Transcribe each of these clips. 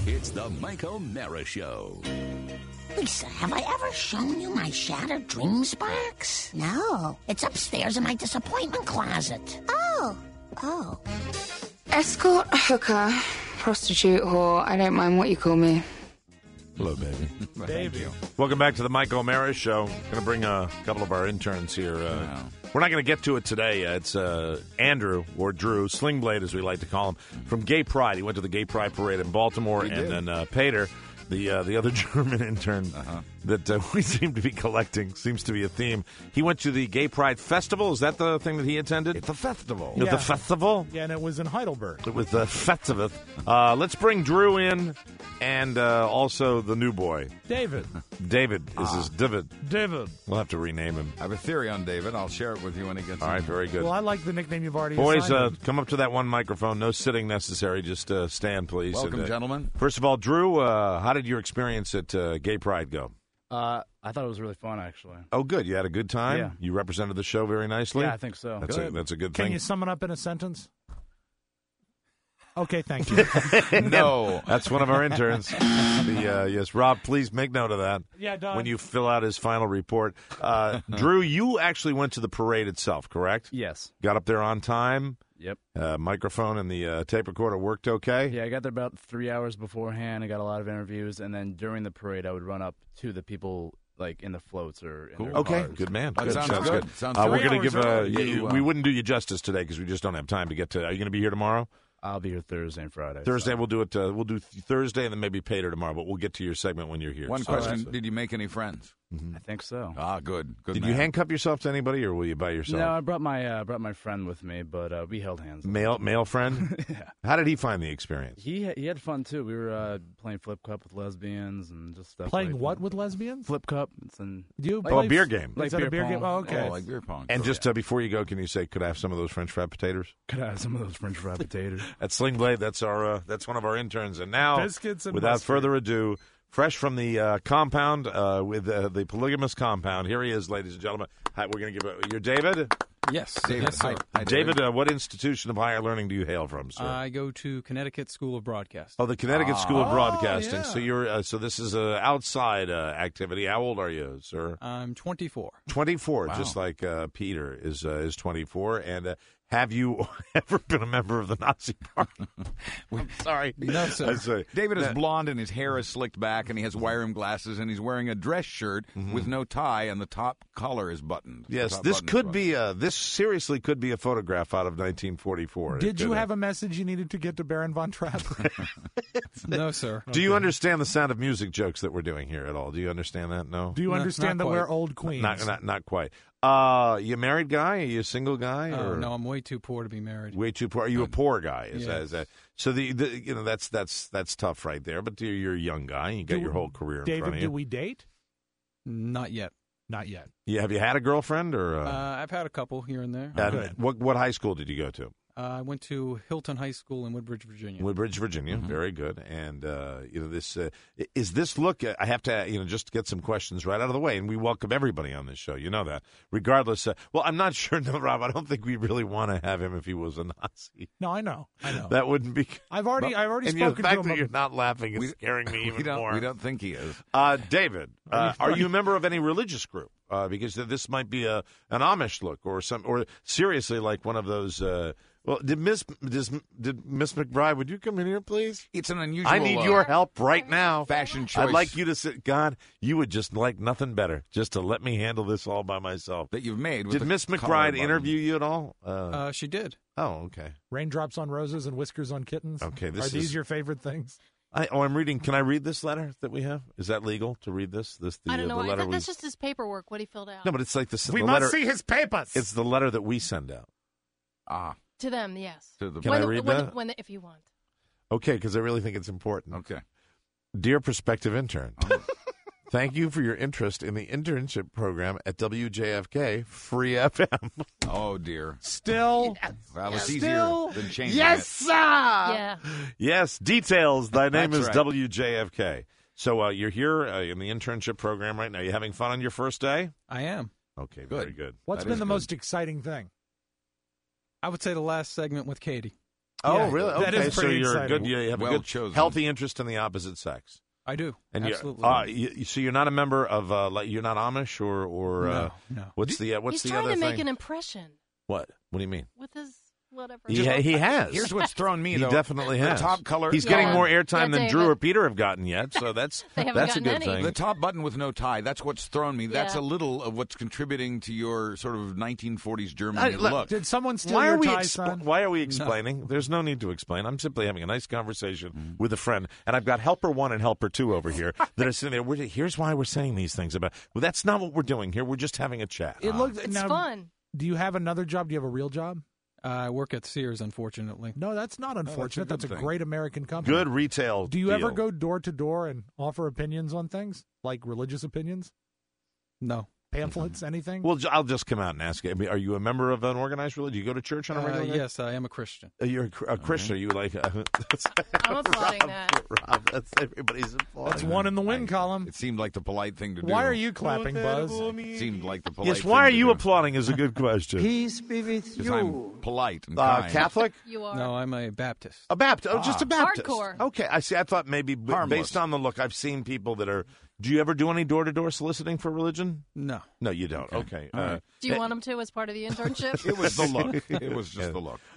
It's the Mike O'Mara Show. Lisa, have I ever shown you my Shattered Dreams box? No. It's upstairs in my disappointment closet. Oh. Escort, hooker, prostitute, whore, I don't mind what you call me. Hello, baby. Baby. Welcome back to the Mike O'Mara Show. Going to bring a couple of our interns here. We're not going to get to it today. It's Andrew, or Drew, Sling Blade as we like to call him, from Gay Pride. He went to the Gay Pride Parade in Baltimore. And then Pater, the other German intern that we seem to be collecting, seems to be a theme. He went to the Gay Pride Festival. Is that the thing that he attended? It's a festival. Yeah. The festival? Yeah, and it was in Heidelberg. It was the festival. Let's bring Drew in, and also the new boy. David. David. Is this David? David. We'll have to rename him. I have a theory on David. I'll share it with you when he gets All right, very good. Well, I like the nickname you've already Boys, assigned him. come up to that one microphone. No sitting necessary. Just stand, please. Welcome, And, gentlemen. First of all, Drew, how did your experience at Gay Pride go? I thought it was really fun, actually. Oh, good. You had a good time? Yeah. You represented the show very nicely? Yeah, I think so. That's a good Can thing. you sum it up in a sentence? Okay, thank you. No. That's one of our interns. Yes, Rob, please make note of that. Yeah, Don. When you fill out his final report. Drew, you actually went to the parade itself, correct? Yes. Got up there on time? Yep. Microphone and the tape recorder worked okay? Yeah, I got there about 3 hours beforehand. I got a lot of interviews, and then during the parade, I would run up to the people like in the floats or in their Okay, cars. good man. That Good. sounds good. Sounds We're good. going to give 3 hours early. we wouldn't do you justice today because we just don't have time to get to. Are you going to be here tomorrow? I'll be here Thursday and Friday. Thursday so. we'll do it. We'll do Thursday and then maybe Pater tomorrow. But we'll get to your segment when you're here. One So- question. Did you make any friends? I think so. Ah, good. Good Did man. you handcuff yourself to anybody, or were you by yourself? No, I brought my friend with me, but we held hands. Male friend. Yeah. How did he find the experience? He had fun too. We were playing flip cup with lesbians and just stuff. Playing like what with lesbians? Flip cup. It's Do you Oh, play a beer game. Is that a beer game? Oh, okay. Oh, like beer pong. And just before you go, can you say, "Could I have some of those French fried potatoes?" Could I have some of those French fried potatoes? At Sling Blade, that's our that's one of our interns. And now, Biscuits and without mustard. further ado, fresh from the compound with the polygamous compound, here he is, ladies and gentlemen. Hi, we're going to give you're David. Yes. David, Yes, sir. hi, David, what institution of higher learning do you hail from, sir? I go to Connecticut School of Broadcasting. Oh, the Connecticut School of Broadcasting. yeah. So you're so this is an outside activity. How old are you, sir? I'm 24. 24, just like Peter is 24. And have you ever been a member of the Nazi Party? I'm sorry. No, sir. I say, David is blonde and his hair is slicked back and he has wire-rim glasses and he's wearing a dress shirt with no tie and the top collar is buttoned. yes, The top this button is could buttoned. be this seriously could be a photograph out of 1944. Did you have a message you needed to get to Baron von Trapp? No, sir. Do you understand the Sound of Music jokes that we're doing here at all? Do you understand that? No? Do you No, understand not that we're quite. old queens? Not quite. You a married guy? Are you a single guy? Oh, or? no, I'm way too poor to be married. Way too poor. Are you a poor guy? Is Yes. that so? The you know that's tough right there. But you're a young guy. You got your whole career in David, front of do you. we date? Not yet. Not yet. Yeah, have you had a girlfriend or? I've had a couple here and there. What high school did you go to? I went to Hilton High School in Woodbridge, Virginia. Woodbridge, Virginia. Very good. And this is this look. I have to just get some questions right out of the way, and we welcome everybody on this show. You know that, regardless. Well, I'm not sure, no, Rob. I don't think we really want to have him if he was a Nazi. No, I know. That wouldn't be. I've already And spoken the fact to that him. you're not laughing is scaring me even more. We don't think he is. David, are you a member of any religious group? Because this might be an Amish look or seriously like one of those. Well, did Miss McBride? Would you come in here, please? It's an unusual. I need your help right now. Fashion choice. I'd like you to sit. God, you would just like nothing better, just to let me handle this all by myself. that you've made. With Did the Miss collar McBride button. interview you at all? She did. Oh, okay. Raindrops on roses and whiskers on kittens. Okay, this Are these is- your favorite things? I'm reading. Can I read this letter that we have? Is that legal to read this? I don't know. The I letter thought that's just his paperwork, what he filled out. No, but it's like this. We the must letter. see his papers. It's the letter that we send out. To them, yes. To the Can I read that? If you want. Okay, because I really think it's important. Okay. Dear prospective intern, thank you for your interest in the internship program at WJFK Free FM. Oh dear. Still. Well, it's Still. easier than changing Yes, it. sir. Yeah. Yes, details. Thy name That's is right. WJFK. So you're here in the internship program right now. You having fun on your first day? I am. Okay, Good. very good. What's That been is the good. most exciting thing? I would say the last segment with Katie. Oh, Yeah, really? that Okay, is so pretty you're exciting. good. You have Well a good, chosen. healthy interest in the opposite sex. I do. And Absolutely. so you're not a member of like you're not Amish or No. what's the He's the trying other to make thing? an impression What do you mean? with his whatever. He has. Here's what's thrown me, He though. definitely The has. top color. He's Yeah. getting more airtime Yeah, than Drew David. or Peter have gotten yet, so that's They haven't that's a gotten good any. thing. The top button with no tie, that's what's thrown me. That's Yeah. a little of what's contributing to your sort of 1940s Germany look, look. Did someone steal Why your are we tie, son? why are we explaining? There's no need to explain. I'm simply having a nice conversation with a friend, and I've got helper 1 and helper 2 over here that are sitting there. Here's why we're saying these things about. Well, that's not what we're doing here. We're just having a chat. It looks It's now, fun. Do you have another job? Do you have a real job? I work at Sears, unfortunately. No, that's not unfortunate. good That's a thing. great American company. Good retail. Do you ever deal. go door to door and offer opinions on things, like religious opinions, No. pamphlets, anything? Well, I'll just come out and ask you. I mean, are you a member of an organized religion? Do you go to church on a regular basis? Yes, I am a Christian. You're a Christian. Are you like? I'm applauding that. Rob, that's everybody's applauding. That's one in the win column. It seemed like the polite thing to do. Why are you clapping, Buzz? It seemed like the polite Yes. thing Why are to you do. applauding? Is a good question. Peace be with 'Cause you. I'm polite and kind. Catholic? You are. No, I'm a Baptist. A Baptist? Oh, just a Baptist. Hardcore. Okay, I see. I thought maybe Harmless. based on the look, I've seen people that are. Do you ever do any door-to-door soliciting for religion? No. No, you don't. Okay. All right. Do you want him to as part of the internship? It was the look. It was just the look.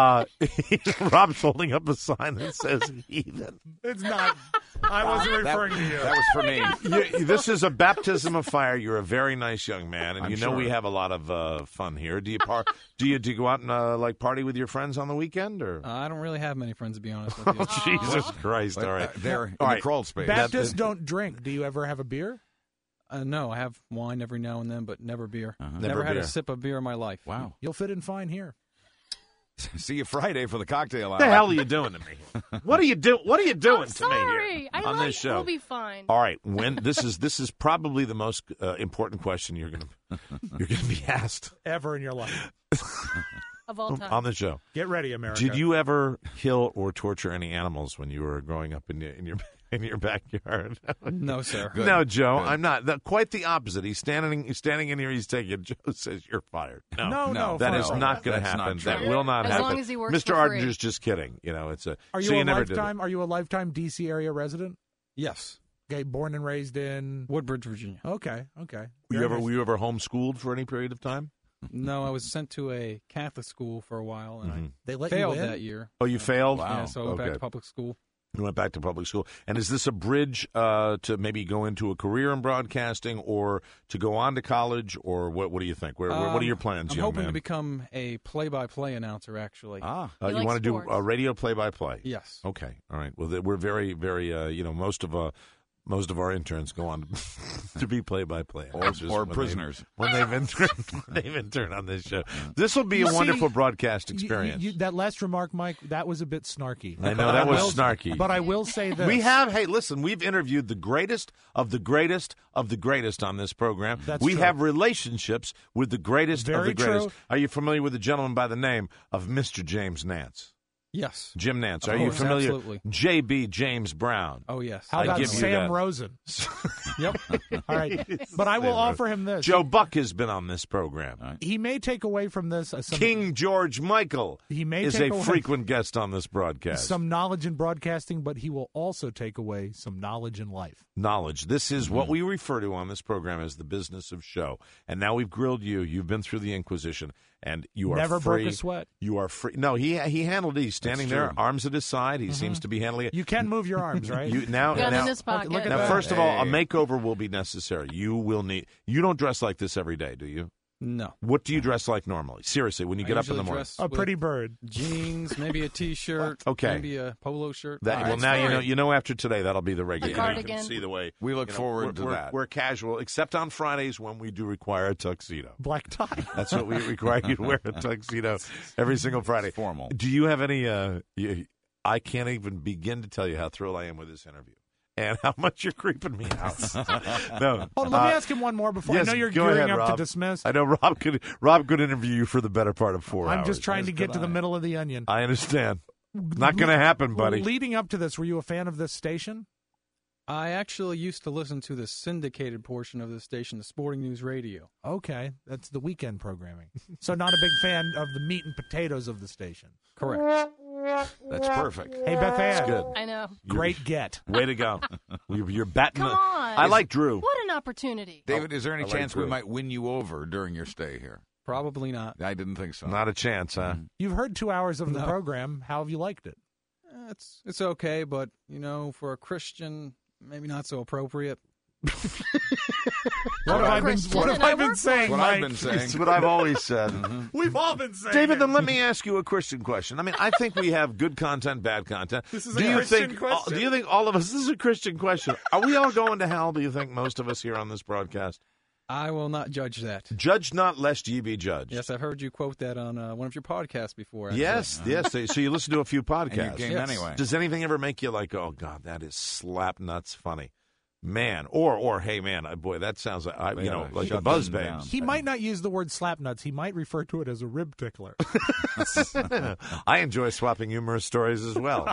Rob's holding up a sign that says heathen. It's not. I wasn't referring to you. That was for me. This is a baptism of fire. You're a very nice young man, and I'm you know sure. we have a lot of fun here. Do you do you go out and like party with your friends on the weekend, or? I don't really have many friends, to be honest with you. Jesus Christ! But, All right, they're in All the right. crawl space. Baptists don't drink. Do you ever have a beer? No, I have wine every now and then, but never beer. Never Never had beer. a sip of beer in my life. Wow. You'll fit in fine here. See you Friday for the cocktail hour. What the hell are you doing to me? What are you doing I'm to me sorry. here I on like, this show? We'll be fine. All right, when this is probably the most important question you're gonna be asked Ever in your life. Of all time. on the show. Get ready, America. Did you ever kill or torture any animals when you were growing up in your backyard? No, sir. Good. No, Joe, Good. I'm not. Quite the opposite. He's standing in here. He's taking. Joe says you're fired. No, that is fine. not going to That's not happen. true. That will not As happen. long as he works Mr. for free. Ardinger's just kidding. You know, it's a. Are you so a never did it. lifetime? Are you a lifetime DC area resident? Yes. Okay, born and raised in. Woodbridge, Virginia. Okay. Were Very nice. you ever homeschooled for any period of time? No, I was sent to a Catholic school for a while, and They I let failed you in? that year. Oh, you failed. Yeah, so I went back Okay. to public school. You went back to public school. And is this a bridge to maybe go into a career in broadcasting or to go on to college, or what do you think? What are your plans, I'm young hoping man? to become a play-by-play announcer, actually. Ah. You you like want to do sports. a radio play-by-play? Yes. Okay. All right. Well, we're very, very, most of our interns go on to be play-by-play announcers Or when prisoners. they've interned on this show. This will be a You see, wonderful broadcast experience. That last remark, Mike, that was a bit snarky. I know, that But was will- snarky. But I will say this. Hey, listen, we've interviewed the greatest of the greatest of the greatest on this program. That's we true. have relationships with the greatest of Very the greatest. true. Are you familiar with a gentleman by the name of Mr. James Nance? Yes. Jim Nance. Are Of you course, familiar? absolutely. J.B. James Brown. Oh, yes. How I about give you Sam that. Rosen? Yep. All right. But I will offer him this. Joe Buck has been on this program. He may take away from this some, King George Michael He may is take a away frequent guest on this broadcast. some knowledge in broadcasting, but he will also take away some knowledge in life. Knowledge. This is what we refer to on this program as the business of show. And now we've grilled you. You've been through the Inquisition, and you are Never free. broke a sweat. You are free. No, he handled it. He's standing That's there, true. arms at his side. He seems to be handling it. You can move your arms, right? You now, Gun now, in his pocket. look at now that. first of all, a Hey. makeover will be necessary. You will need. You don't dress like this every day, do you? No. What do you dress like normally? Seriously, when you I get up in usually the morning. dress a with pretty bird. jeans, maybe a T-shirt, Okay. maybe a polo shirt. That, All well, right, now fine. you know. After today, that'll be the regular. You cardigan. can see the way We look you know, forward to we're- that. We're casual, except on Fridays when we do require a tuxedo. Black tie. That's what we require you to wear a tuxedo every single Friday. Formal. Do you have any? I can't even begin to tell you how thrilled I am with this interview and how much you're creeping me out. No, Oh, let me ask him one more before. yes, I know you're go gearing ahead, up Rob. to dismiss. I know Rob could interview you for the better part of 4 hours. I'm just trying to Yes, get could to the I? middle of the onion. I understand. Not going to happen, buddy. Leading up to this, were you a fan of this station? I actually used to listen to the syndicated portion of the station, the Sporting News Radio. Okay, that's the weekend programming. So not a big fan of the meat and potatoes of the station. Correct. That's perfect. Hey, Beth Ann. That's good. I know. Great get. Way to go. You're batting. Come on. I like Drew. What an opportunity. David, is there any I like chance we Drew. might win you over during your stay here? Probably not. I didn't think so. Not a chance, huh? You've heard 2 hours of the No. program. How have you liked it? It's okay, but for a Christian, maybe not so appropriate. What have I been saying, What Mike? I've been saying. It's what I've always said. We've all been saying David, it. then let me ask you a Christian question. I mean, I think we have good content, bad content. This is do a you Christian think? question. Do you think all of us? This is a Christian question. Are we all going to hell? Do you think most of us here on this broadcast? I will not judge that. Judge not, lest ye be judged. Yes, I've heard you quote that on one of your podcasts before. actually. Yes. So you listen to a few And you podcasts. came Yes. anyway. Does anything ever make you like, oh God, that is slap nuts funny, man? Or hey, man, boy, that sounds like They gotta like a shut buzz them bang. down. He might not use the word slap nuts. He might refer to it as a rib tickler. I enjoy swapping humorous stories as well.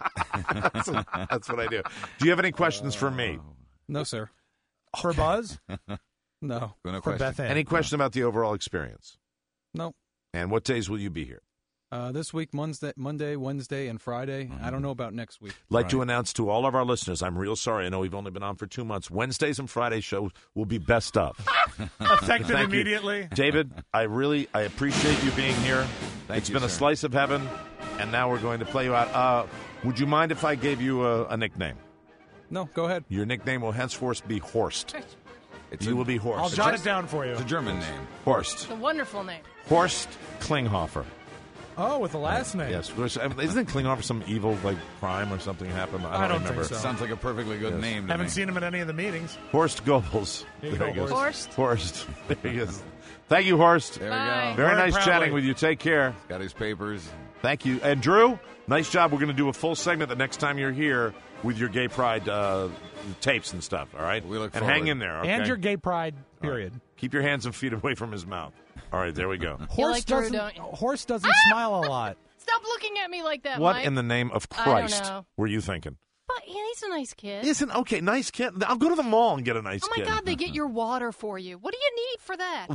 That's what I do. Do you have any questions for me? No, sir. For Buzz? No. No For question. Beth Ann? Any question about the overall experience? No. And what days will you be here? This week, Monday, Wednesday, and Friday. I don't know about next week. Like to announce to all of our listeners, I'm real sorry. I know we've only been on for 2 months. Wednesdays and Friday shows will be best of. Effective Thank you. immediately. David, I appreciate you being here. It's you, been a sir. slice of heaven, and now we're going to play you out. Would you mind if I gave you a nickname? No, go ahead. Your nickname will henceforth be Horst. It's You a, will be I'll Horst. jot it down for you. It's a German name. Horst. It's a wonderful name. Horst Klinghoffer. Oh, with the last name. Yes. Isn't Klinghoffer some evil crime or something happened? I don't think remember. so. Sounds like a perfectly good Yes. name to Haven't me. seen him at any of the meetings. Horst Goebbels. Here you There go, he goes. Horst. Horst. There he is. Thank you, Horst. There Bye. we go. Very Learn nice proudly. chatting with you. Take care. Got his papers. Thank you. And Drew, nice job. We're going to do a full segment the next time you're here with your Gay Pride tapes and stuff, all right? We look and forward. hang in there, okay? And your gay pride, period. Keep your hands and feet away from his mouth. All right, there we go. You like Drew, doesn't, don't you? Horse doesn't smile a lot. Stop looking at me like that, What Mike. in the name of I don't Christ know. were you thinking? But yeah, he's a nice kid. Isn't okay, nice kid. I'll go to the mall and get a nice Oh my kid. God, they get your water for you. What do you need for that?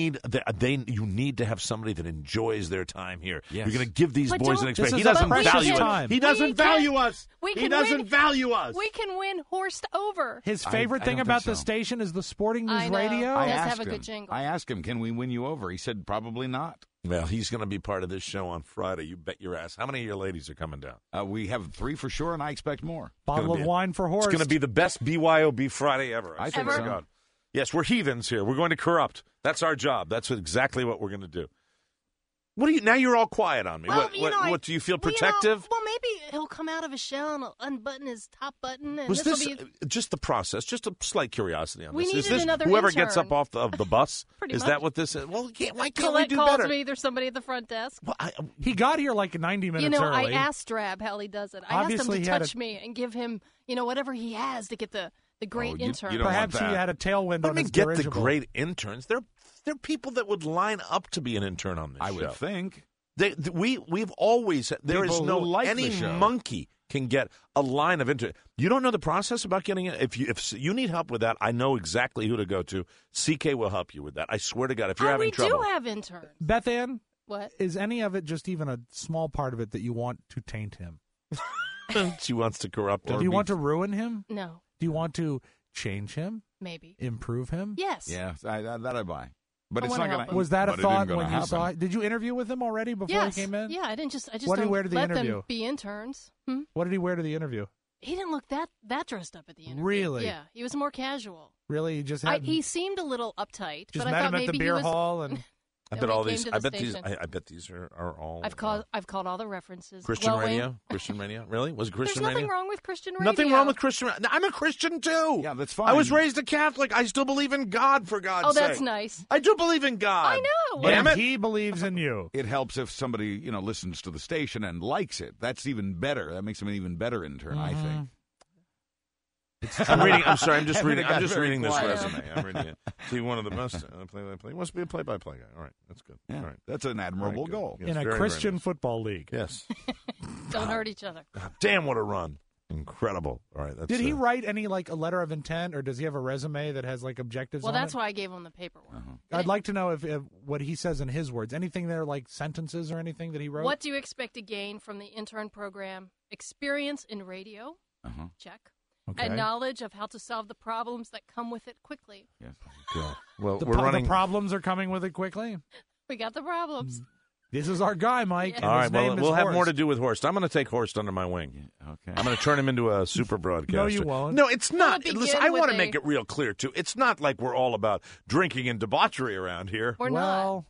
You need to have somebody that enjoys their time here. Yes. You're going to give these But boys don't- an experience. This He is a doesn't precious value time. us. He doesn't We value can- us. we He can doesn't win. value us. We can win Horst over. His I favorite thing don't about think the so. station is the Sporting News I know. Radio. I I Let's asked have a him. good jingle. I asked him, can we win you over? He said, probably not. Well, he's going to be part of this show on Friday. You bet your ass. How many of your ladies are coming down? We have 3 for sure, and I expect more. Bottle gonna of be- wine for Horse. It's going to be the best BYOB Friday ever. I think Ever? so. God. Yes, we're heathens here. We're going to corrupt. That's our job. That's exactly what we're going to do. What do you? Now you're all quiet on me. Well, What do you feel well, protective? well, maybe he'll come out of his shell and unbutton his top button. And Was this this'll be just the process? Just a slight curiosity on We this. Is needed this another whoever gets intern. up off the bus? Pretty Is much. that what this is? Well, why can't we Colette do calls better? me. There's somebody at the front desk. Well, He got here like 90 minutes You know, early. I asked Drab how he does it. I Obviously, asked he him to had touch me and give him, whatever he has to get the great you intern. don't want Perhaps he that. had a tailwind What on do you mean his get the dirigible. great interns? They're people that would line up to be an intern on this I show. would think. We've always there is People no who like the any show. monkey can get a line of interns. You don't know the process about getting it. If you need help with that, I know exactly who to go to. CK will help you with that. I swear to God, if you're having we trouble, do have interns. Beth Ann, What? is any of it just even a small part of it that you want to taint him? she wants to corrupt him. Do you want to ruin him? No, Do you want to change him? maybe. Improve him? Yes. Yeah, that I buy. But I it's wanna not going help to. him. Was that a but it thought isn't gonna when you happen. saw it? Did you interview with him already before Yes. he came in? Yeah, I just What did he don't wear to the let interview? them be interns. Hmm? What did he wear to the interview? He didn't look that dressed up at the interview. Really? Yeah, he was more casual. Really? He just had He seemed a little uptight, just but I met thought him at maybe the beer he was. hall and I No, bet he all came these. to I the bet these. station. I bet these are all. I've called all the references. Christian glowing. radio. Christian radio. Really? Was it There's Christian nothing radio? wrong with Christian radio. Nothing wrong with Christian. I'm a Christian too. Yeah, that's fine. I was raised a Catholic. I still believe in God. For God's Oh, sake. that's nice. I do believe in God. I know. Damn and it. he believes in you. It helps if somebody listens to the station and likes it. That's even better. That makes him an even better intern, I think. I'm reading. I'm sorry. I'm just Having reading. got I'm just very reading this quiet. resume. I'm reading it. See, one of the best play-by-play. He wants to be a play-by-play guy. All right, that's good. Yeah, All right, that's an admirable Very good. goal. Yes, in a very, very Christian nice. football league. Yes. Don't hurt each other. God damn, what a run! Incredible. All right. Did he write any a letter of intent, or does he have a resume that has objectives? Well, on that's it? why I gave him the paperwork. I'd like to know if what he says in his words. Anything there, sentences or anything that he wrote? What do you expect to gain from the intern program? Experience in radio. Check. Okay. And knowledge of how to solve the problems that come with it quickly. Yes. Good. Well, The problems are coming with it quickly. We got the problems. This is our guy, Mike. Yeah. and All right, his well, name is we'll have Horst. more to do with Horst. I'm going to take Horst under my wing. Okay. I'm going to turn him into a super broadcaster. No, you won't. No, it's not. We'll Listen, begin I want to with make a- it real clear, too. It's not like we're all about drinking and debauchery around here. We're Well,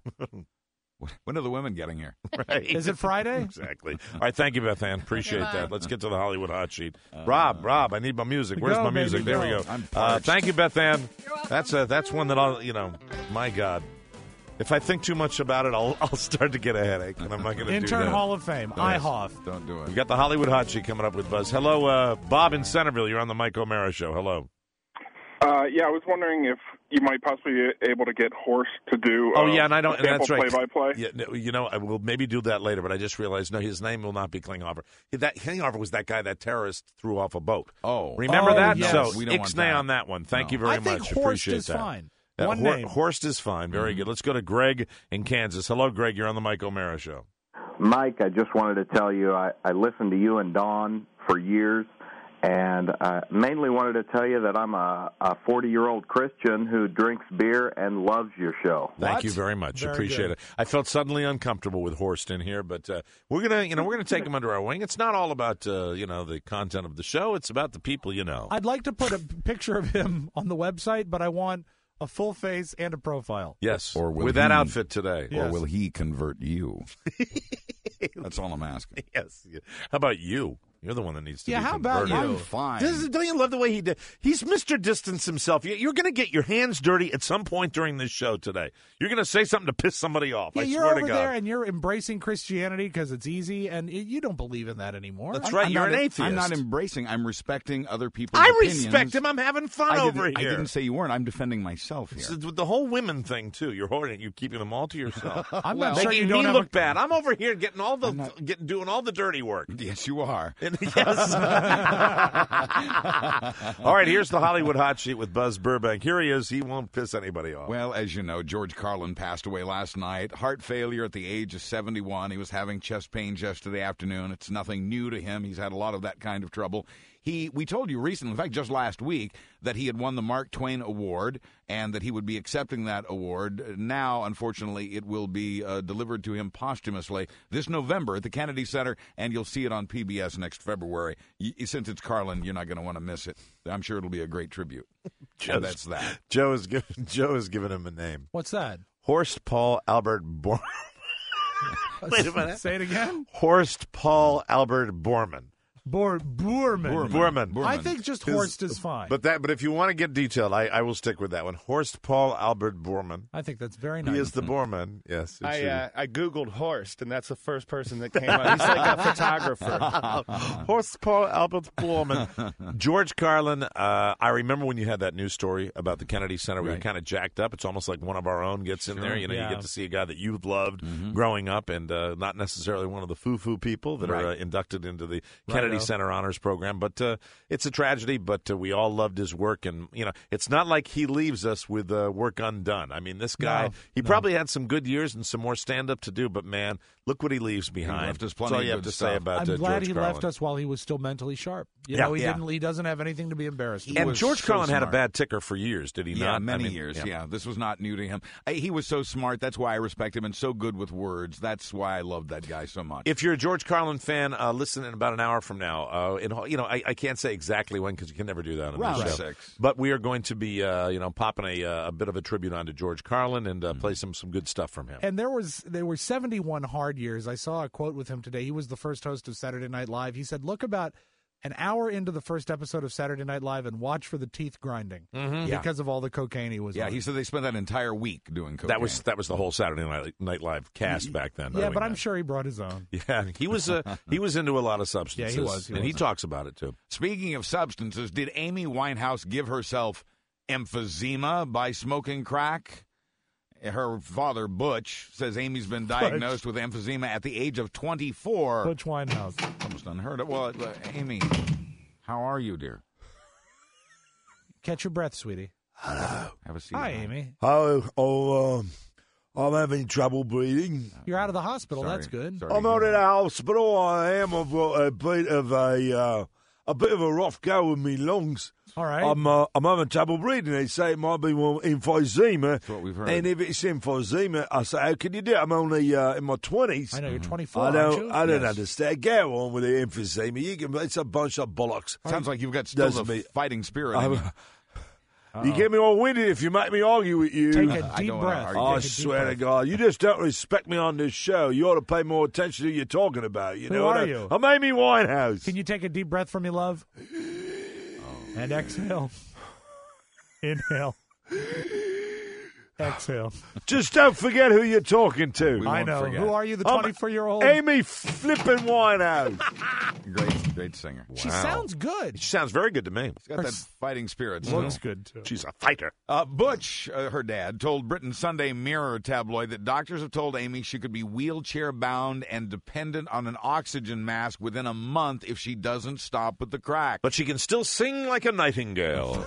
When are the women getting here? Right? is it Friday? Exactly. All right, thank you, Beth Ann. Appreciate Bye. that. Let's get to the Hollywood hot sheet. Rob, I need my music. Where's Go, my music? baby, There we go. go. I'm parched. Thank you, Beth Ann. You're welcome. That's one that I'll, my God. If I think too much about it, I'll start to get a headache, and I'm not going to do that. Intern Hall of Fame, IHOF. Don't do We've it. got the Hollywood hot sheet coming up with Buzz. Hello, Bob in Centerville. You're on the Mike O'Mara Show. Hello. Yeah, I was wondering if you might possibly be able to get Horst to do And I don't. a sample That's right. play-by-play. Yeah, no, I will maybe do that later. But I just realized, no, his name will not be Klinghoffer. That Klinghoffer was that guy that terrorist threw off a boat. Oh. Remember Oh, that? yes. So We don't want ixnay that. on that one. Thank No. you very I think much. Horst Appreciate is that. fine. One name. Horst is fine. Very good. Let's go to Greg in Kansas. Hello, Greg. You're on the Mike O'Mara Show. Mike, I just wanted to tell you I listened to you and Dawn for years, and I mainly wanted to tell you that I'm a 40-year-old Christian who drinks beer and loves your show. Thank you very much. Very Appreciate good. it. I felt suddenly uncomfortable with Horst in here, but we're gonna take him under our wing. It's not all about the content of the show. It's about the people you know. I'd like to put a picture of him on the website, but I want a full face and a profile. Yes, Or will with that he- outfit today. Yes. Or will he convert you? That's all I'm asking. Yes. How about you? You're the one that needs to Yeah, be how about converted. you? I'm fine. Don't you love the way he did? He's Mr. Distance himself. You're going to get your hands dirty at some point during this show today. You're going to say something to piss somebody off. Yeah, I you're swear over to God. there and you're embracing Christianity because it's easy, and you don't believe in that anymore. That's right. You're not an atheist. I'm not embracing. I'm respecting other people's I opinions. respect him. I'm having fun over I here. didn't say you weren't. I'm defending myself here. It's the whole women thing too. You're hoarding. You're keeping them all to yourself. I'm not sure Making you me don't have look a, bad. I'm over here getting doing all the dirty work. Yes, you are. Yes. All right, here's the Hollywood hot sheet with Buzz Burbank. Here he is. He won't piss anybody off. Well, as you know, George Carlin passed away last night. Heart failure at the age of 71. He was having chest pains yesterday afternoon. It's nothing new to him. He's had a lot of that kind of trouble. We told you recently, in fact, just last week, that he had won the Mark Twain Award and that he would be accepting that award. Now, unfortunately, it will be delivered to him posthumously this November at the Kennedy Center, and you'll see it on PBS next February. Since it's Carlin, you're not going to want to miss it. I'm sure it'll be a great tribute. So that's that. Joe has given him a name. What's that? Horst Paul Albert Borman. Wait a minute. Say it again. Horst Paul Albert Borman. Boorman. Borman. I think just Horst is fine. But if you want to get detailed, I will stick with that one. Horst Paul Albert Borman. I think that's very nice. He is the Borman. Yes. I Googled Horst, and that's the first person that came up. He's like a photographer. Horst Paul Albert Borman. George Carlin, I remember when you had that news story about the Kennedy Center. We were kind of jacked up. It's almost like one of our own gets in there. You get to see a guy that you've loved growing up and not necessarily one of the foo-foo people that are inducted into the Kennedy Center Honors Program. But it's a tragedy, but we all loved his work. And, it's not like he leaves us with work undone. I mean, this guy, he probably had some good years and some more stand-up to do, but, man, look what he leaves behind. He left us That's plenty all of you have good to stuff. say about I'm George glad he Carlin. left us while he was still mentally sharp. He doesn't have anything to be embarrassed about. And was George so Carlin had a smart. bad ticker for years, did he Yeah, not? many years. Yeah, this was not new to him. He was so smart. That's why I respect him, and so good with words. That's why I love that guy so much. If you're a George Carlin fan, listen in about an hour from now. I can't say exactly when because you can never do that on Round the show. 6. But we are going to be, popping a bit of a tribute onto George Carlin and play some good stuff from him. And there were 71 hard years. I saw a quote with him today. He was the first host of Saturday Night Live. He said, look about an hour into the first episode of Saturday Night Live and watch for the teeth grinding because of all the cocaine he was on. He said they spent that entire week doing cocaine. That was the whole Saturday Night Live cast back then. Yeah, but I'm that. sure he brought his own. Yeah, he was into a lot of substances. Yeah, he was. He talks about it, too. Speaking of substances, did Amy Winehouse give herself emphysema by smoking crack? Her father, Butch, says Amy's been diagnosed with emphysema at the age of 24. Butch Winehouse. Almost unheard of. Well, Amy, How are you, dear? Catch your breath, sweetie. Hello. Have a seat. Hi, Amy. I'm having trouble breathing. You're out of the hospital. Sorry. That's good. Sorry I'm to out hear of the hospital. I am. I've got a bit of a rough go with me lungs. All right. I'm having trouble breathing. They say it might be emphysema. That's what we've heard. And if it's emphysema, I say, how can you do it? I'm only in my 20s. I know you're 24. I aren't you? don't understand. Go on with the emphysema. It's a bunch of bollocks. Sounds like you've got still Doesn't the me- fighting spirit. in you. You get me all winded if you make me argue with you. Take a I deep don't wanna breath. argue. I Take a deep swear to breath. God, you just don't respect me on this show. You ought to pay more attention to who you're talking about. You Who know are what? you? I'm Amy Winehouse. Can you take a deep breath for me, love? And exhale. Inhale. Exhale. Just don't forget who you're talking to. We I won't know. forget. Who are you, the I'm 24-year-old? Amy flipping Winehouse. Great singer. She sounds good. She sounds very good to me. She's got that fighting spirit. Looks good, too. She's a fighter. Butch, her dad, told Britain's Sunday Mirror tabloid that doctors have told Amy she could be wheelchair-bound and dependent on an oxygen mask within a month if she doesn't stop with the crack. But she can still sing like a nightingale.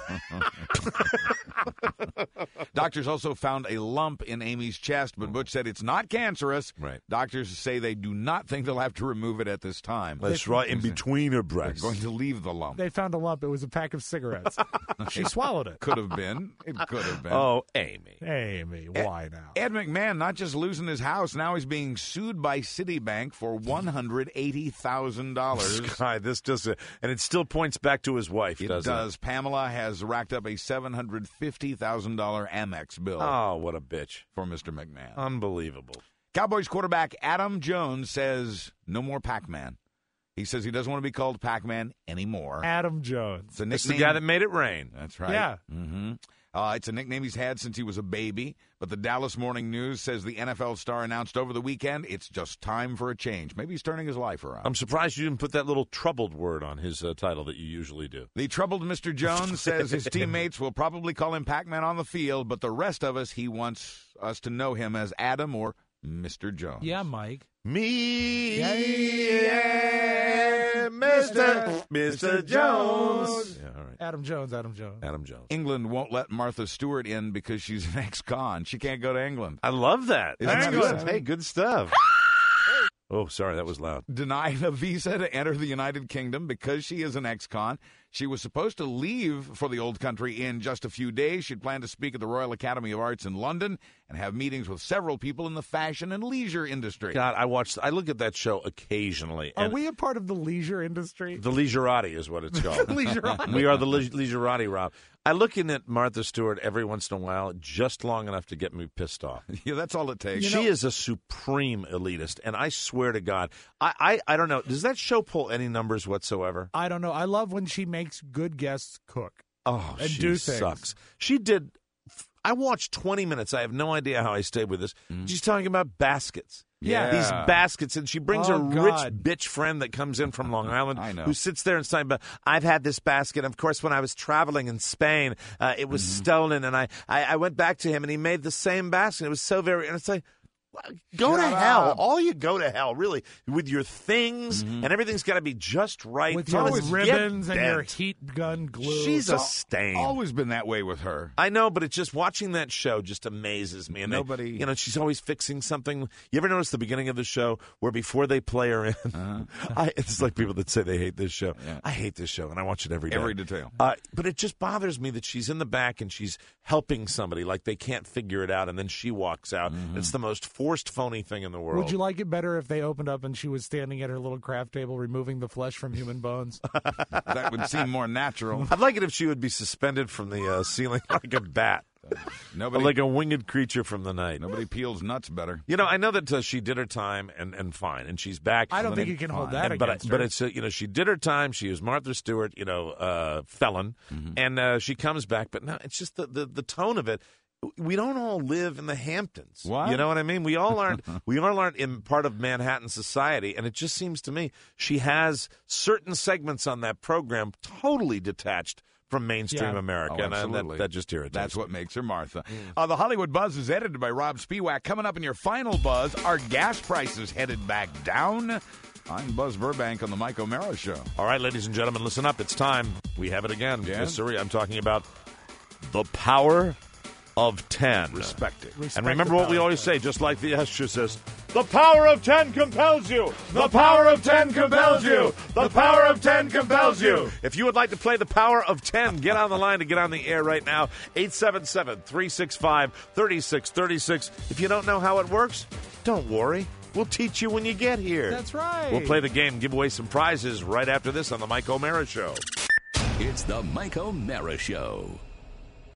Doctors also found a lump in Amy's chest, but Butch said it's not cancerous. Right. Doctors say they do not think they'll have to remove it at this time. That's right in between her They're breasts. going to leave the lump. They found a lump. It was a pack of cigarettes. She swallowed it. Could have been. It could have been. Oh, Amy. Amy, why now? Ed McMahon not just losing his house, now he's being sued by Citibank for $180,000. God, this does it. And it still points back to his wife, It doesn't does. Pamela has racked up a $750,000 Amex bill Oh, what a bitch. for Mr. McMahon. Unbelievable. Cowboys quarterback Adam Jones says no more Pac-Man. He says he doesn't want to be called Pac-Man anymore. Adam Jones. It's a It's the nickname. guy that made it rain. That's right. Yeah. Mm-hmm. It's a nickname he's had since he was a baby, but the Dallas Morning News says the NFL star announced over the weekend it's just time for a change. Maybe he's turning his life around. I'm surprised you didn't put that little troubled word on his title that you usually do. The troubled Mr. Jones says his teammates will probably call him Pac-Man on the field, but the rest of us, he wants us to know him as Adam or Mr. Jones. Yeah, Mike. Me, Mr. Jones. Yeah, all right. Adam Jones. Adam Jones. Adam Jones. England won't let Martha Stewart in because she's an ex-con. She can't go to England. I love that. Isn't That's that good. good? Hey, good stuff. Oh, sorry, that was loud. Denied a visa to enter the United Kingdom because she is an ex-con. She was supposed to leave for the old country in just a few days. She'd planned to speak at the Royal Academy of Arts in London and have meetings with several people in the fashion and leisure industry. God, I look at that show occasionally. Are And we a part of the leisure industry? the Leisurati is what it's called. Leisurati. We are the Leisurati, Rob. I look in at Martha Stewart every once in a while, just long enough to get me pissed off. Yeah, that's all it takes. She is a supreme elitist, and I swear to God, I don't know. Does that show pull any numbers whatsoever? I don't know. I love when she makes good guests cook. Oh, And she do things. sucks. She did. I watched 20 minutes. I have no idea how I stayed with this. She's talking about baskets. Yeah. These baskets, and she brings Oh, a rich God. bitch friend that comes in from Long Island I know. who sits there and saying, "But I've had this basket. Of course, when I was traveling in Spain, it was stolen, and I went back to him, and he made the same basket. It was so very, and it's like, go to Shut hell. up. All you go to hell, really, with your things, and everything's got to be just right. With It's your always ribbons get and your bent. heat gun glue. She's a stain. Always been that way with her. I know, but it's just watching that show just amazes me. And Nobody- she's always fixing something. You ever notice the beginning of the show where before they play her in, it's like people that say they hate this show. Yeah. I hate this show, and I watch it every day. Every detail. But it just bothers me that she's in the back and she's helping somebody like they can't figure it out, and then she walks out. It's the most forced, phony thing in the world. Would you like it better if they opened up and she was standing at her little craft table removing the flesh from human bones? That would seem more natural. I'd like it if she would be suspended from the ceiling like a bat. Nobody, Like a winged creature from the night. nobody peels nuts better. You know, I know that she did her time and fine, and she's back. I don't think you can hold that But against her. but it's she did her time. She was Martha Stewart, felon, and she comes back. But no, it's just the tone of it. We don't all live in the Hamptons. What? You know what I mean? We all aren't. We all aren't in part of Manhattan society, and it just seems to me she has certain segments on that program totally detached from mainstream Yeah. America, Oh, and absolutely. that just irritates That's me. what makes her Martha. The Hollywood Buzz is edited by Rob Spiewak. Coming up in your final buzz, are gas prices headed back down? I'm Buzz Burbank on the Mike O'Mara Show. All right, ladies and gentlemen, listen up. It's time. We have it again. Yeah? Yes, sir. I'm talking about the power of 10. Respect it. And remember what we always say, just like the Exorcist. The power of 10 compels you. The power of 10 compels you. The power of 10 compels you. If you would like to play the power of 10, get on the line to get on the air right now. 877-365-3636. If you don't know how it works, don't worry. We'll teach you when you get here. That's right. We'll play the game and give away some prizes right after this on the Mike O'Mara Show. It's the Mike O'Mara Show.